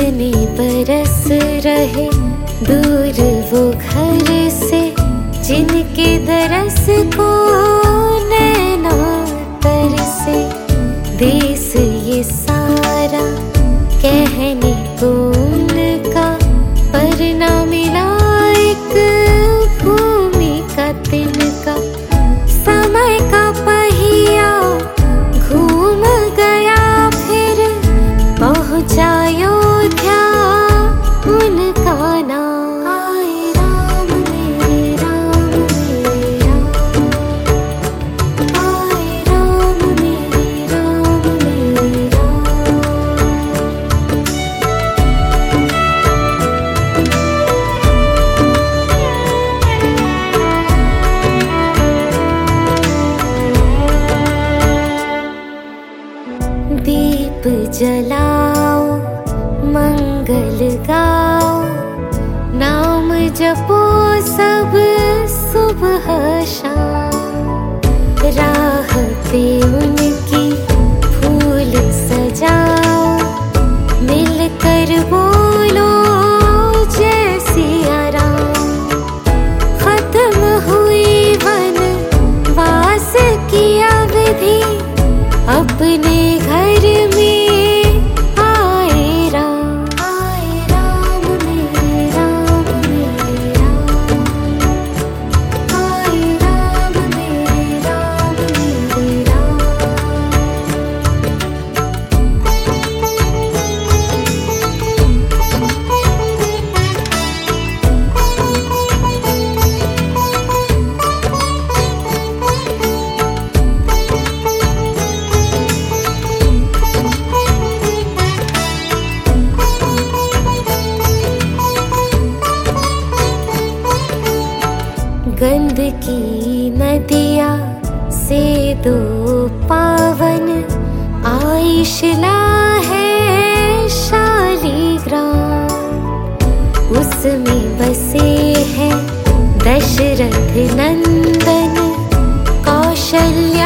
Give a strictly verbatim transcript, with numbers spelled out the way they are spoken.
कितने बरस रहे दूर वो घर से, जिनके दरस को नैना तरसे। देश ये सारा कहने को उनका, पर ना मिला एक भूमि का तिनका। समय का पहिया घूम गया फिर पहुंचा अयोध्या उनका नाम। आए राम मेरे राम मेरे राम, आए राम मेरे राम मेरे राम। दीप जलाओ मंगल गाओ, नाम जपो सब सुबह शाम। राह पे उनकी फूल सजाओ, मिलकर बोलो जय सिया राम। खत्म हुई वनवास की अवधि, अपने घर में आए राम। आए राम मेरे राम मेरे राम, आए राम मेरे राम मेरे राम। गंध की नदिया से दो पावन, आइशला है शालिग्राम। उसमें बसे हैं दशरथ नंदन कौशल्य